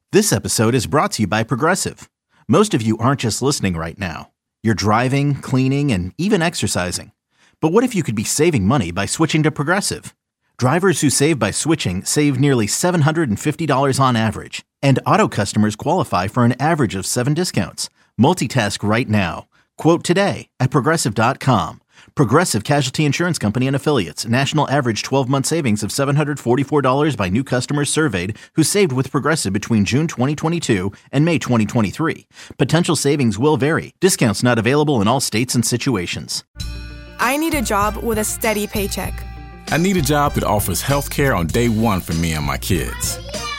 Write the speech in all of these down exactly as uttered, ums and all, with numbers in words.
This episode is brought to you by Progressive. Most of you aren't just listening right now. You're driving, cleaning, and even exercising. But what if you could be saving money by switching to Progressive? Drivers who save by switching save nearly seven hundred fifty dollars on average. And auto customers qualify for an average of seven discounts. Multitask right now. Quote today at Progressive dot com. Progressive Casualty Insurance Company and Affiliates. National average twelve-month savings of seven hundred forty-four dollars by new customers surveyed who saved with Progressive between June twenty twenty-two and May twenty twenty-three. Potential savings will vary. Discounts not available in all states and situations. I need a job with a steady paycheck. I need a job that offers health care on day one for me and my kids.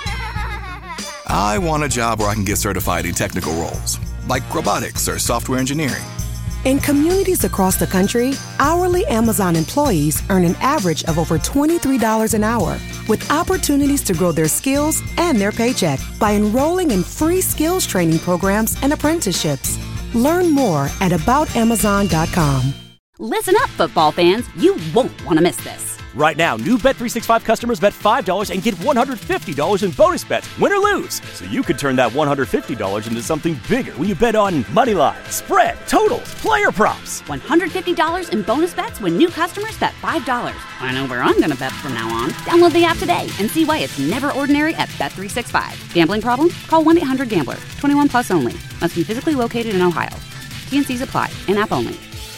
I want a job where I can get certified in technical roles, like robotics or software engineering. In communities across the country, hourly Amazon employees earn an average of over twenty-three dollars an hour, with opportunities to grow their skills and their paycheck by enrolling in free skills training programs and apprenticeships. Learn more at about amazon dot com. Listen up, football fans. You won't want to miss this. Right now, new Bet three sixty-five customers bet five dollars and get one hundred fifty dollars in bonus bets, win or lose. So you could turn that one hundred fifty dollars into something bigger when you bet on money line, spread, totals, player props. one hundred fifty dollars in bonus bets when new customers bet five dollars. I know where I'm going to bet from now on. Download the app today and see why it's never ordinary at Bet three sixty-five. Gambling problem? Call one eight hundred gambler. twenty-one plus only. Must be physically located in Ohio. T and Cs apply. In-app only.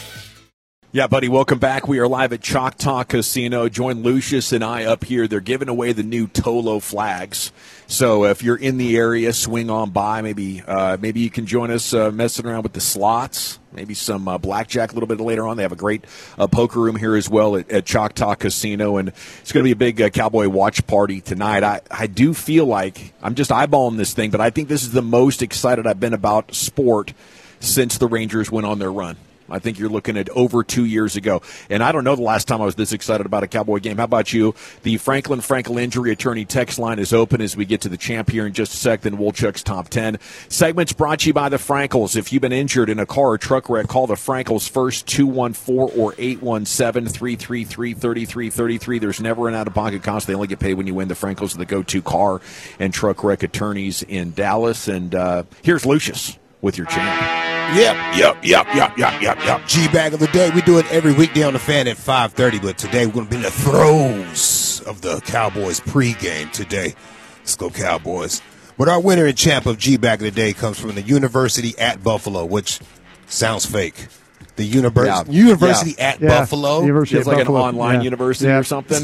Yeah, buddy, welcome back. We are live at Choctaw Casino. Join Lucius and I up here. They're giving away the new Tolo flags. So if you're in the area, swing on by. Maybe uh, maybe you can join us uh, messing around with the slots, maybe some uh, blackjack a little bit later on. They have a great uh, poker room here as well at, at Choctaw Casino, and it's going to be a big uh, Cowboy watch party tonight. I, I do feel like I'm just eyeballing this thing, but I think this is the most excited I've been about sport since the Rangers went on their run. I think you're looking at over two years ago. And I don't know the last time I was this excited about a Cowboy game. How about you? The Franklin Frankel Injury Attorney text line is open as we get to the champ here in just a sec, then Wolchuk's Top ten. Segment's brought to you by the Frankels. If you've been injured in a car or truck wreck, call the Frankels first, two one four or eight one seven, three three three, three three three three. There's never an out-of-pocket cost. They only get paid when you win. The Frankels are the go-to car and truck wreck attorneys in Dallas. And uh, here's Lucius with your champ. Yep, yep, yep, yep, yep, yep, yep. G-Bag of the Day. We do it every weekday on the Fan at five thirty, but today we're going to be in the throes of the Cowboys pregame today. Let's go Cowboys. But our winner and champ of G-Bag of the Day comes from the University at Buffalo, which sounds fake. The univers- yeah. University yeah. at yeah. Buffalo. University it's like Buffalo. An online yeah. university yeah. or something.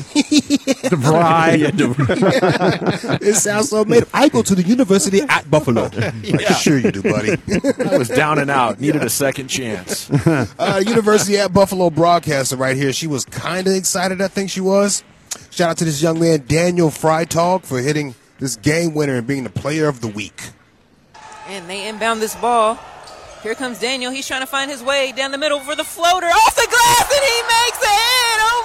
DeVry. yeah, DeVry. It sounds so made up. I go to the University at Buffalo. yeah. Sure you do, buddy. I was down and out. Needed a second chance. uh, University at Buffalo broadcaster right here. She was kind of excited, I think she was. Shout out to this young man, Daniel Freitag, for hitting this game winner and being the player of the week. And they inbound this ball. Here comes Daniel. He's trying to find his way down the middle for the floater. Off the glass, and he makes it! Oh,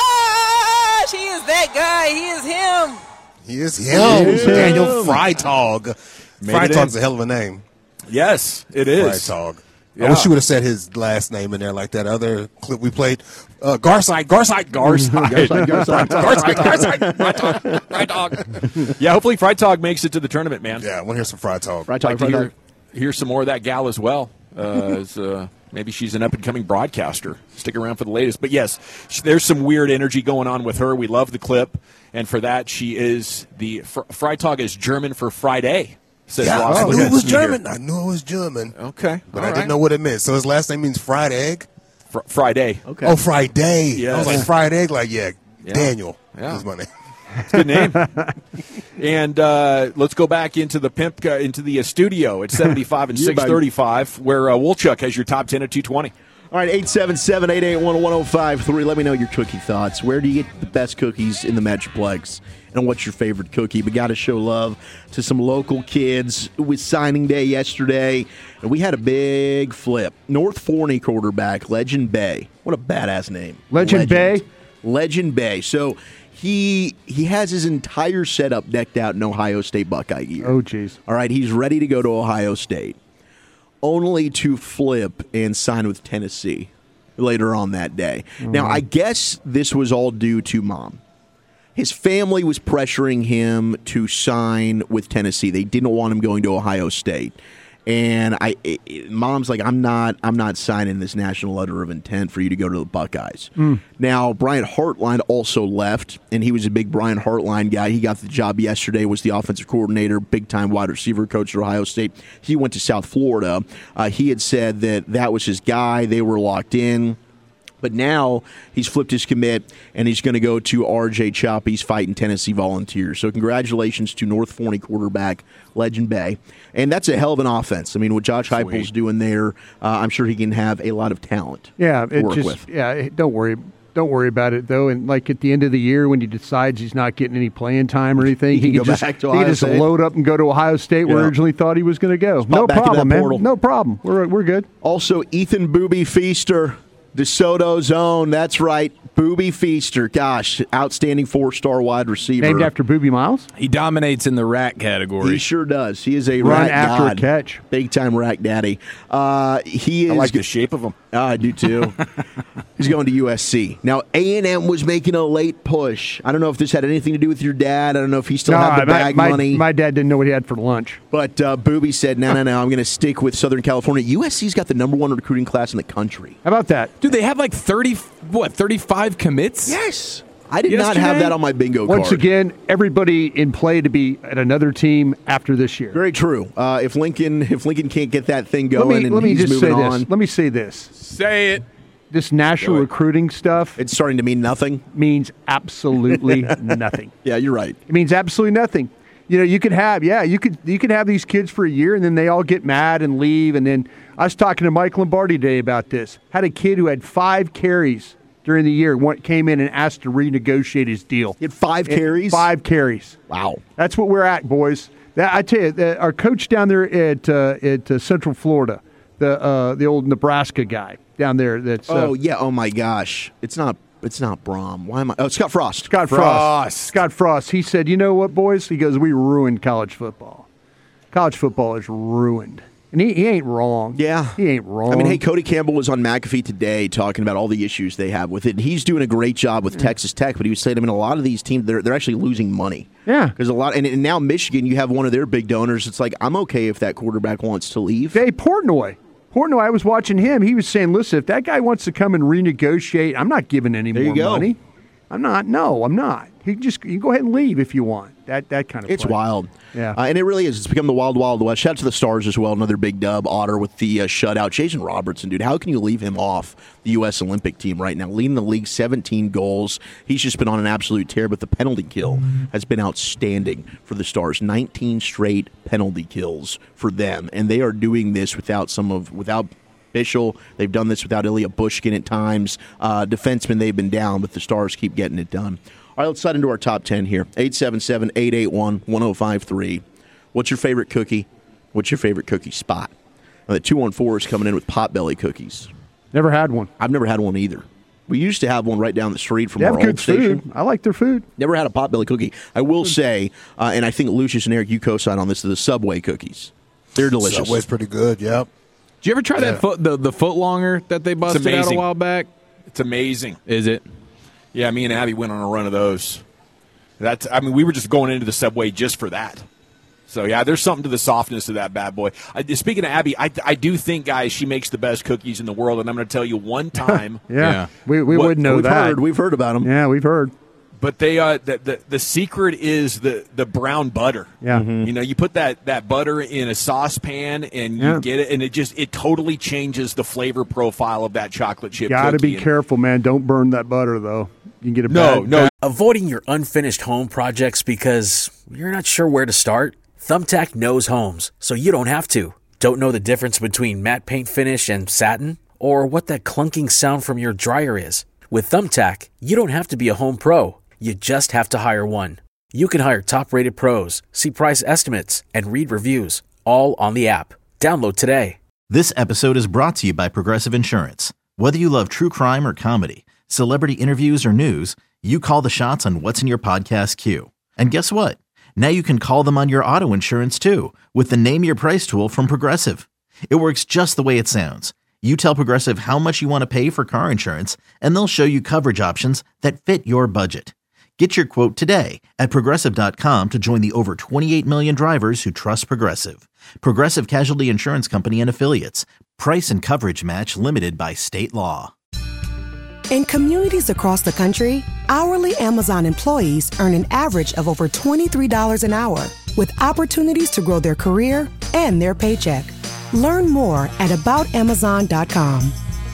my gosh! He is that guy. He is him. He is him. He is Daniel Freitag. Freitag's a hell of a name. Yes, it is. Freitag. Yeah. I wish you would have said his last name in there like that other clip we played. Uh, Garside, Garside, Garside. Garside, Garside. Garside, Garside. Freitag. Yeah, hopefully Freitag makes it to the tournament, man. Yeah, I want to hear some Freitag. Freitag, like to hear, hear some more of that gal as well. Uh, as, uh, maybe she's an up-and-coming broadcaster. Stick around for the latest. But, yes, there's some weird energy going on with her. We love the clip. And for that, she is the – Freitag is German for Friday. Says yeah, Ross I knew it was Junior German. I knew it was German. Okay. But I right. didn't know what it meant. So his last name means fried egg? Fr- Friday. Okay. Oh, Friday. Yes. I was like, fried egg? Like, yeah, yeah. Daniel yeah. is my name. It's a good name. And uh, let's go back into the pimp uh, into the uh, studio at seventy-five and six thirty-five, where uh, Wolchuk has your top ten at two twenty. All right, eight seven seven, eight eight one, one oh five three. Let me know your cookie thoughts. Where do you get the best cookies in the Metroplex? And what's your favorite cookie? We got to show love to some local kids. It was signing day yesterday, and we had a big flip. North Forney quarterback, Legend Bay. What a badass name. Legend, Legend. Bay? Legend Bay. So he he has his entire setup decked out in Ohio State Buckeye gear. Oh, jeez. All right, he's ready to go to Ohio State, only to flip and sign with Tennessee later on that day. Mm. Now, I guess this was all due to Mom. His family was pressuring him to sign with Tennessee. They didn't want him going to Ohio State. And I, it, mom's like, I'm not, I'm not signing this national letter of intent for you to go to the Buckeyes. Mm. Now, Brian Hartline also left, and he was a big Brian Hartline guy. He got the job yesterday, was the offensive coordinator, big-time wide receiver coach at Ohio State. He went to South Florida. Uh, he had said that that was his guy. They were locked in. But now he's flipped his commit, and he's going to go to R J Choppy's Fighting Tennessee Volunteers. So congratulations to North Forney quarterback Legend Bay. And that's a hell of an offense. I mean, what Josh Sweet. Heupel's doing there, uh, I'm sure he can have a lot of talent Yeah, to it work just with. yeah. Don't worry, don't worry about it though. And like at the end of the year, when he decides he's not getting any playing time or anything, He can go just back to he Ohio can just State. load up and go to Ohio State, where Yeah. originally thought he was going to go. pop No back into problem, that man. portal. No problem. We're we're good. Also, Ethan Booby Feaster, DeSoto's own. That's right, Booby Feaster. Gosh, outstanding four-star wide receiver. Named after Booby Miles. He dominates in the rack category. He sure does. He is a Run rack after a god. catch. Big time rack daddy. Uh, he is. I like the shape of him. Oh, I do too. He's going to U S C. Now, A and M was making a late push. I don't know if this had anything to do with your dad. I don't know if he still No, had the my, bag my, money. my dad didn't know what he had for lunch. But uh, Booby said, no, no, no, I'm going to stick with Southern California. U S C's got the number one recruiting class in the country. How about that? Dude, they have like thirty, what, thirty-five commits? Yes. I did not Yesterday? have that on my bingo card. Once again, everybody in play to be at another team after this year. Very true. Uh, if Lincoln if Lincoln can't get that thing going let me, and let me he's just say moving this. on, Let me say this. Say it. This national recruiting stuff it's starting to mean nothing. means absolutely nothing. Yeah, you're right. It means absolutely nothing. You know, you could have, yeah, you could you could have these kids for a year, and then they all get mad and leave. And then I was talking to Mike Lombardi today about this. Had a kid who had five carries during the year, went, came in and asked to renegotiate his deal. He had five And carries? Five carries. Wow. That's what we're at, boys. That, I tell you, the, our coach down there at uh, at uh, Central Florida, the uh, the old Nebraska guy down there. That's uh, Oh yeah. Oh my gosh. It's not. It's not Brom. Why am I? Oh, Scott Frost. Scott Frost. Scott Frost. He said, "You know what, boys?" He goes, "We ruined college football. College football is ruined." And he, he ain't wrong. Yeah. He ain't wrong. I mean, hey, Cody Campbell was on McAfee today talking about all the issues they have with it. And he's doing a great job with Texas Tech, but he was saying, I mean, a lot of these teams, they're, they're actually losing money. Yeah. Because a lot, and, and now Michigan, you have one of their big donors. It's like, I'm okay if that quarterback wants to leave. Hey, Portnoy. Portnoy, I was watching him. He was saying, listen, if that guy wants to come and renegotiate, I'm not giving any There you more go. money. I'm not. No, I'm not. He can just you can go ahead and leave if you want. That that kind of It's play. wild. Yeah. Uh, and it really is. It's become the wild, wild west. Shout out to the Stars as well. Another big dub. Otter with the uh, shutout. Jason Robertson, dude. How can you leave him off the U S Olympic team right now? Leading the league, seventeen goals. He's just been on an absolute tear, but the penalty kill has been outstanding for the Stars. nineteen straight penalty kills for them. And they are doing this without some of, without Bishel. They've done this without Ilya Bushkin at times. Uh, defensemen, they've been down, but the Stars keep getting it done. All right, let's slide into our top ten here. eight seven seven, eight eight one, one oh five three. What's your favorite cookie? What's your favorite cookie spot? Uh, the two one four is coming in with Potbelly cookies. Never had one. I've never had one either. We used to have one right down the street from They our have old good station. food. I like their food. Never had a Potbelly cookie. I will say, uh, and I think Lucius and Eric, you co-sign on this, the Subway cookies. They're delicious. Subway's pretty good, yep. Did you ever try Yeah. that foot the, the foot longer that they busted out a amazing. while back? It's amazing. Is it? Yeah, me and Abby went on a run of those. That's. I mean, we were just going into the Subway just for that. So, yeah, there's something to the softness of that bad boy. I, speaking of Abby, I, I do think, guys, she makes the best cookies in the world, and I'm going to tell you one time. Yeah, Yeah. we we What- wouldn't know We've that. heard. We've heard about them. Yeah, we've heard. But they uh, the, the the secret is the, the brown butter. Yeah. You know, you put that, that butter in a saucepan and you Yeah. get it, and it just it totally changes the flavor profile of that chocolate chip. Got to cookie. be And- careful, man. Don't burn that butter, though. You can get a No, bad, no. bad- Avoiding your unfinished home projects because you're not sure where to start? Thumbtack knows homes, so you don't have to. Don't know the difference between matte paint finish and satin? Or what that clunking sound from your dryer is? With Thumbtack, you don't have to be a home pro. You just have to hire one. You can hire top-rated pros, see price estimates, and read reviews, all on the app. Download today. This episode is brought to you by Progressive Insurance. Whether you love true crime or comedy, celebrity interviews or news, you call the shots on what's in your podcast queue. And guess what? Now you can call them on your auto insurance too with the Name Your Price tool from Progressive. It works just the way it sounds. You tell Progressive how much you want to pay for car insurance, and they'll show you coverage options that fit your budget. Get your quote today at Progressive dot com to join the over twenty-eight million drivers who trust Progressive. Progressive Casualty Insurance Company and Affiliates. Price and coverage match limited by state law. In communities across the country, hourly Amazon employees earn an average of over twenty-three dollars an hour, with opportunities to grow their career and their paycheck. Learn more at about amazon dot com.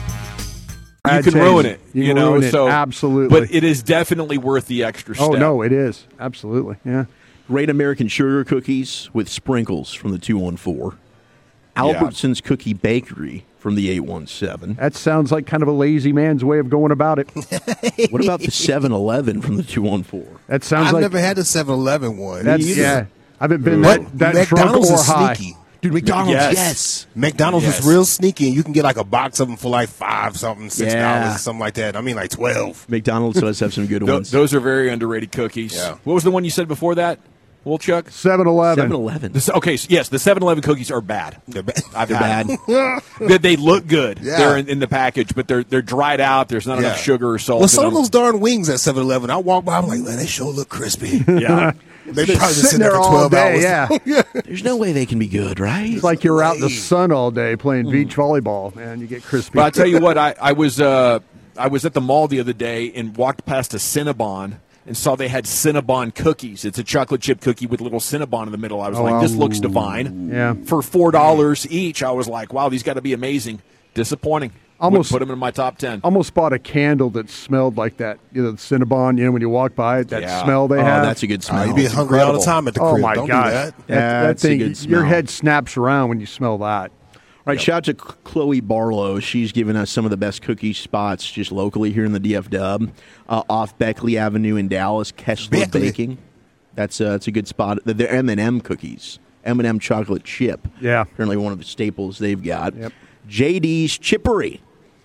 You can ruin it, You you, can know. ruin it, So absolutely. but it is definitely worth the extra step. Oh, no, it is. Absolutely, yeah. Great American Sugar Cookies with sprinkles from the two one four. Albertsons Cookie Bakery from the eight one seven. That sounds like kind of a lazy man's way of going about it. What about the seven eleven from the two one four? That sounds I've like never had the seven eleven one. That's, yeah, I haven't been But that, that drunk McDonald's or is high. sneaky. Dude, McDonald's, Yes. yes. McDonald's Yes. is real sneaky, and you can get like a box of them for like five something, six dollars, Yeah. something like that. I mean, like twelve. McDonald's does have some good Tho- ones. Those are very underrated cookies. Yeah. What was the one you said before that, Wolchuk? seven eleven. seven eleven. The s- Okay, so yes, the seven eleven cookies are bad. They're bad. I've They're had bad. them. they, they look good. Yeah. They're in, in the package, but they're they're dried out. There's not Yeah. enough sugar or salt. Well, in some of them. those darn wings at seven eleven, I walk by, I'm like, man, they sure look crispy. Yeah. They They're probably sitting sitting there there for all twelve day, hours. yeah. There's no way they can be good, right? It's like you're out in the sun all day playing beach volleyball, man. You get crispy. But I tell you what, I, I was uh, I was at the mall the other day and walked past a Cinnabon and saw they had Cinnabon cookies. It's a chocolate chip cookie with a little Cinnabon in the middle. I was Oh, like, this wow. looks divine. Yeah. For four dollars each, I was like, wow, these got to be amazing. Disappointing. Almost- Wouldn't put them in my top ten. Almost bought a candle that smelled like that. You know, the Cinnabon, you know, when you walk by it, that Yeah. smell they Oh, have. that's a good Uh, smell. you be hungry all the time at the crib. Oh, my Don't gosh. do that. That, that That's a thing, good your smell. head snaps around when you smell that. All right, shout out to Chloe Barlow. She's given us some of the best cookie spots just locally here in the D F W. Uh, off Beckley Avenue in Dallas, Kessler Beckley. Baking. That's, uh, that's a good spot. They're M and M cookies, M and M chocolate chip. Yeah. Apparently one of the staples they've got. Yep. J D's Chippery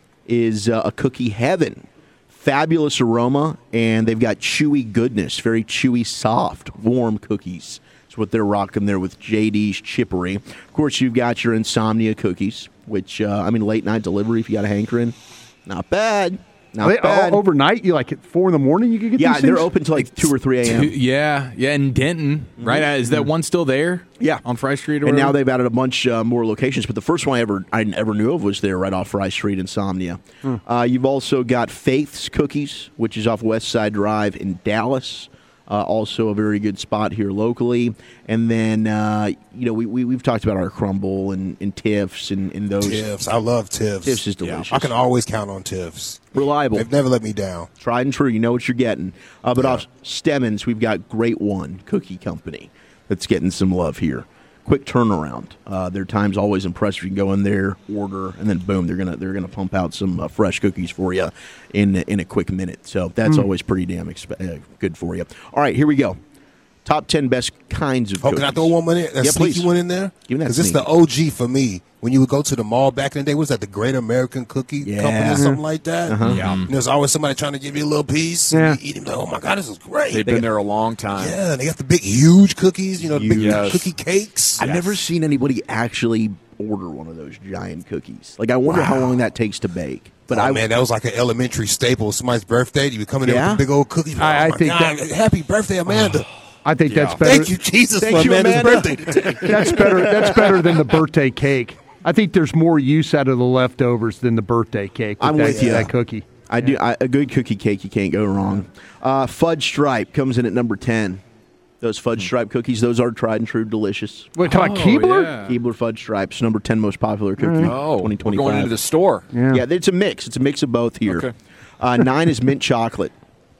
is uh, a cookie heaven. Fabulous aroma, and they've got chewy goodness, very chewy, soft, warm cookies. That's what they're rocking there with J D's Chippery. Of course, you've got your Insomnia cookies, which, uh, I mean, late night delivery if you got a hankering. Not bad. Not Are they bad. o- overnight? You like at four in the morning? You can get yeah, these they're things? open till like two or three a.m. Two- yeah, yeah, in Denton, right? Uh, Is that one still there? Yeah, on Fry Street. Or and now whatever? they've added a bunch uh, more locations. But the first one I ever I ever knew of was there right off Fry Street, Insomnia. Hmm. Uh, you've also got Faith's Cookies, which is off West Side Drive in Dallas. Uh, also a very good spot here locally. And then uh, you know we, we we've talked about our Crumble and, and Tiff's and, and those. Tiff's. I love Tiff's. Tiff's is delicious. I can always count on Tiff's. Reliable. They've never let me down. Tried and true. You know what you're getting. Uh, but off Stemmons, we've got Great One Cookie Company that's getting some love here. Quick turnaround. Uh, their time's always impressive. You can go in there, order, and then boom, they're gonna they're gonna pump out some uh, fresh cookies for you in in a quick minute. So that's Mm. always pretty damn exp- uh, good for you. All right, here we go. Top ten best kinds of Oh, cookies. can I throw one in there? A Yeah, sneaky please. one in there? Give me that Because it's sneaky. the O G for me. When you would go to the mall back in the day, was that the Great American Cookie Yeah. Company or something like that? Uh-huh. Yeah. And there's always somebody trying to give you a little piece. Yeah. And you eat them, like, oh my God, this is great. They've been there a long time. Yeah, and they got the big, huge cookies, you know, the big Yes. cookie cakes. I've never seen anybody actually order one of those giant cookies. Like I wonder how Wow. long that takes to bake. But oh, I man, that was like an elementary staple. Somebody's birthday, you would come in there Yeah? with a big old cookie. I- oh I my think God, that- happy birthday, Amanda. I think Yeah. that's better. Thank you, Jesus, Thank for you, Amanda's Amanda. birthday today. That's better. That's better than the birthday cake. I think there's more use out of the leftovers than the birthday cake. I'm that, with you. That cookie. I do I, a good cookie cake. You can't go wrong. Uh, fudge stripe comes in at number ten. Those fudge stripe cookies, those are tried and true, delicious. Wait, talking about Oh, Keebler? yeah. Keebler fudge stripes, number ten most popular cookie. Oh, twenty we're twenty going into five. the store. Yeah. Yeah, it's a mix. It's a mix of both here. Okay. Uh, nine is mint chocolate.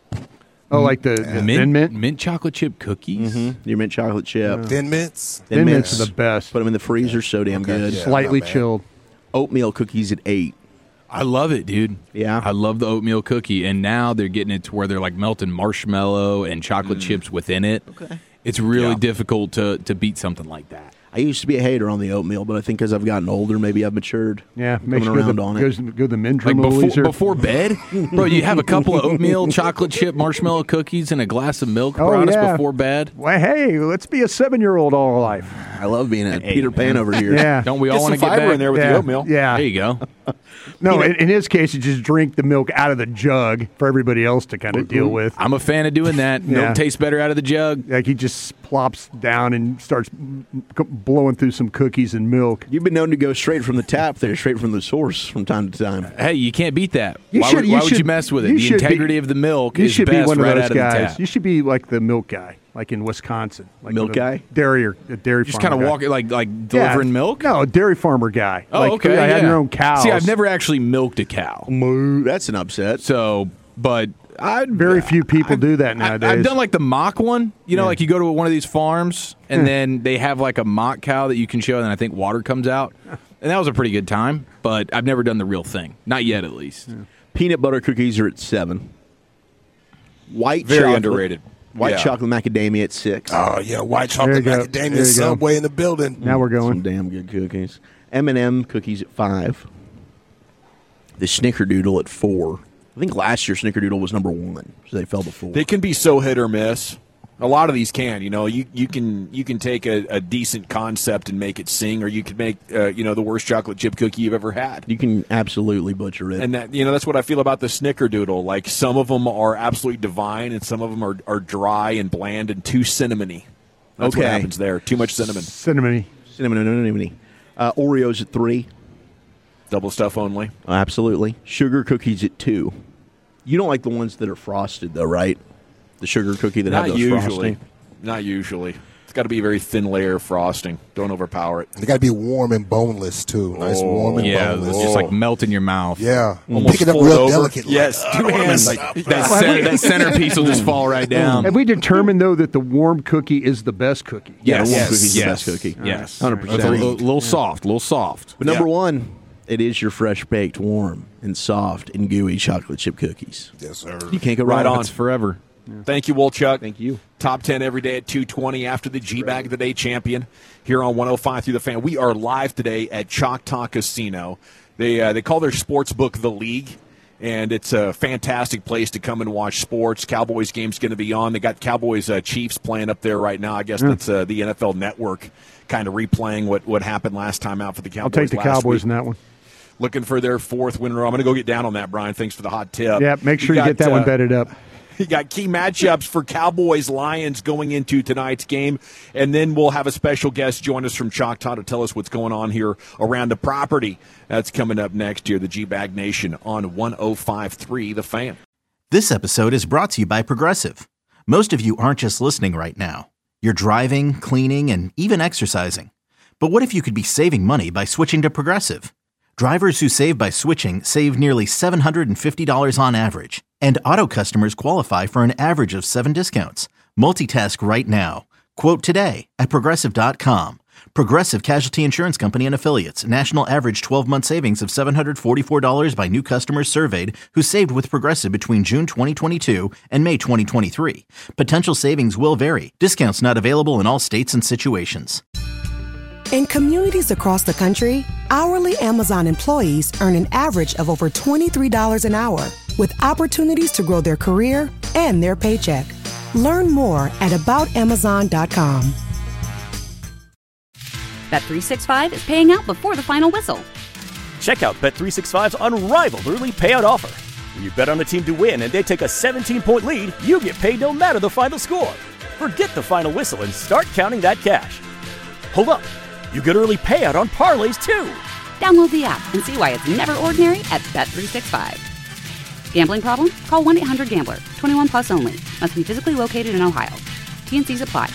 Oh, like the, the mint, Thin Mint? mint chocolate chip cookies. Mm-hmm. Your mint chocolate chip. Thin mints. Thin Mints are the best. Put them in the freezer, so damn Okay, good. yeah. Slightly not bad. chilled. Oatmeal cookies at eight. I love it, dude. Yeah. I love the oatmeal cookie, and now they're getting it to where they're like melting marshmallow and chocolate chips within it. Okay. It's really Yeah. difficult to to beat something like that. I used to be a hater on the oatmeal, but I think as I've gotten older, maybe I've matured. Yeah, coming makes around the, on it. goes, go the Mindrum Like a little before, easier. before bed? Bro, you have a couple of oatmeal, chocolate chip, marshmallow cookies, and a glass of milk Oh, Broadus yeah. before bed? Well, hey, let's be a seven-year-old all our life. I love being a Peter Pan over here. Yeah. Don't we Get all want some to get fiber back? in there with yeah. the oatmeal. Yeah. There you go. No, in, in his case, you just drink the milk out of the jug for everybody else to kind of deal with. I'm a fan of doing that. Yeah. Milk tastes better out of the jug. Like he just plops down and starts blowing through some cookies and milk. You've been known to go straight from the tap there, straight from the source from time to time. Hey, you can't beat that. You why should- would, you why would should- you mess with it? you The should be- integrity of the milk You is should best be one of right those out of guys. the tap. You should be like the milk guy, like in Wisconsin. Like Milk the guy? Dairy or a dairy Just farmer kind of guy. walk it like like Yeah. delivering milk. No, a dairy farmer guy. Oh, like, okay. I have yeah. your own cows. See, I've never actually milked a cow. Moo, that's an upset. So, but I Very few people do that I, nowadays. I've done like the mock one. You know, Yeah. like you go to one of these farms and Yeah. then they have like a mock cow that you can show, and then I think water comes out, and that was a pretty good time. But I've never done the real thing, not yet at least. Peanut butter cookies are at seven. White Very chocolate, underrated. White Yeah. chocolate macadamia at six. Oh, yeah, white There chocolate you go. There macadamia you go. Subway in the building. now we're Some going. damn good cookies. M and M cookies at five. The Snickerdoodle at four. I think last year Snickerdoodle was number one, so they fell to four. They can be so hit or miss. A lot of these can, you know, you, you can you can take a, a decent concept and make it sing, or you can make uh, you know the worst chocolate chip cookie you've ever had. You can absolutely butcher it. And that you know that's what I feel about the Snickerdoodle. Like some of them are absolutely divine, and some of them are, are dry and bland and too cinnamony. That's what Okay. happens there. Too much cinnamon. Cinnamony. Cinnamon, cinnamon. Uh, Oreos at three. Double stuff only. Oh, absolutely. Sugar cookies at two. You don't like the ones that are frosted, though, right? The sugar cookie that Not have those usually. frosting. Not usually. It's got to be a very thin layer of frosting. Don't overpower it. They got to be warm and boneless, too. Nice Oh, warm and Yeah, boneless. it's just like melt in your mouth. Yeah. Almost Pick it up fold real over. delicately. Yes, two hands. Like, That, center, that centerpiece will just fall right down. Have we determined though that the warm cookie is the best cookie? Yeah, the warm Yes. cookie's yes. the best cookie. Yes, one hundred It's a percent. little, little soft, little soft. But number Yeah. one, it is your fresh baked, warm, and soft and gooey chocolate chip cookies. yes, sir. You can't go Right wrong. on. It's forever. Thank you, Wolchuk. Thank you. Top ten every day at two twenty after the G-Bag of the Day champion here on one oh five through the Fan. We are live today at Choctaw Casino. They uh, they call their sports book The League, and it's a fantastic place to come and watch sports. Cowboys game's going to be on. They got Cowboys uh, Chiefs playing up there right now. I guess that's uh, the N F L Network kind of replaying what, what happened last time out for the Cowboys. I'll take the last Cowboys week. in that one. Looking for their fourth win in a row. I'm going to go get down on that, Brian. Thanks for the hot tip. Yeah, make sure you, got, get that one uh, bedded up. You got key matchups for Cowboys Lions going into tonight's game, and then we'll have a special guest join us from Choctaw to tell us what's going on here around the property. That's coming up next year, the G-Bag Nation on one oh five three The Fan. This episode is brought to you by Progressive. Most of you aren't just listening right now. You're driving, cleaning, and even exercising. But what if you could be saving money by switching to Progressive? Drivers who save by switching save nearly seven hundred fifty dollars on average. And auto customers qualify for an average of seven discounts. Multitask right now. Quote today at Progressive dot com. Progressive Casualty Insurance Company and Affiliates. National average twelve-month savings of seven hundred forty-four dollars by new customers surveyed who saved with Progressive between June twenty twenty-two and May twenty twenty-three. Potential savings will vary. Discounts not available in all states and situations. In communities across the country, hourly Amazon employees earn an average of over twenty-three dollars an hour, with opportunities to grow their career and their paycheck. Learn more at about amazon dot com. Bet three sixty-five is paying out before the final whistle. Check out Bet three sixty-five's unrivaled early payout offer. When you bet on a team to win and they take a seventeen-point lead, you get paid no matter the final score. Forget the final whistle and start counting that cash. Hold up. You get early payout on parlays, too. Download the app and see why it's never ordinary at Bet three sixty-five. Gambling problem? Call one eight hundred gambler. twenty-one plus only. Must be physically located in Ohio. T N Cs apply.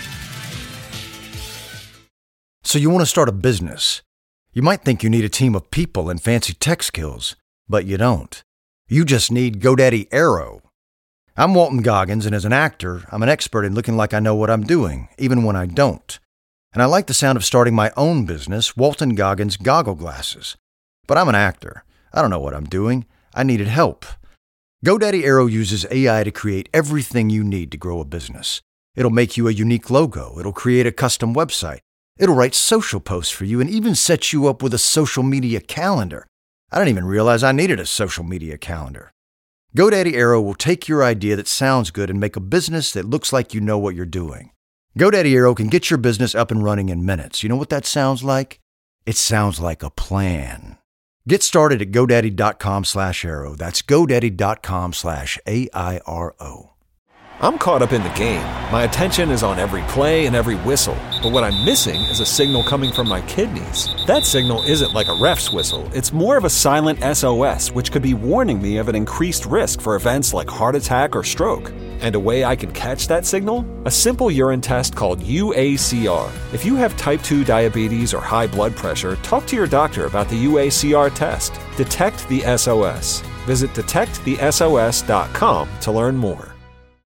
So you want to start a business. You might think you need a team of people and fancy tech skills, but you don't. You just need GoDaddy Aero. I'm Walton Goggins, and as an actor, I'm an expert in looking like I know what I'm doing, even when I don't. And I like the sound of starting my own business, Walton Goggins Goggle Glasses. But I'm an actor. I don't know what I'm doing. I needed help. GoDaddy Aero uses A I to create everything you need to grow a business. It'll make you a unique logo. It'll create a custom website. It'll write social posts for you and even set you up with a social media calendar. I didn't even realize I needed a social media calendar. GoDaddy Aero will take your idea that sounds good and make a business that looks like you know what you're doing. GoDaddy Aero can get your business up and running in minutes. You know what that sounds like? It sounds like a plan. Get started at GoDaddy.com slash Aero. That's GoDaddy.com slash A I R O. I'm caught up in the game. My attention is on every play and every whistle. But what I'm missing is a signal coming from my kidneys. That signal isn't like a ref's whistle. It's more of a silent S O S, which could be warning me of an increased risk for events like heart attack or stroke. And a way I can catch that signal? A simple urine test called U A C R. If you have type two diabetes or high blood pressure, talk to your doctor about the U A C R test. Detect the S O S. Visit detect the S O S dot com to learn more.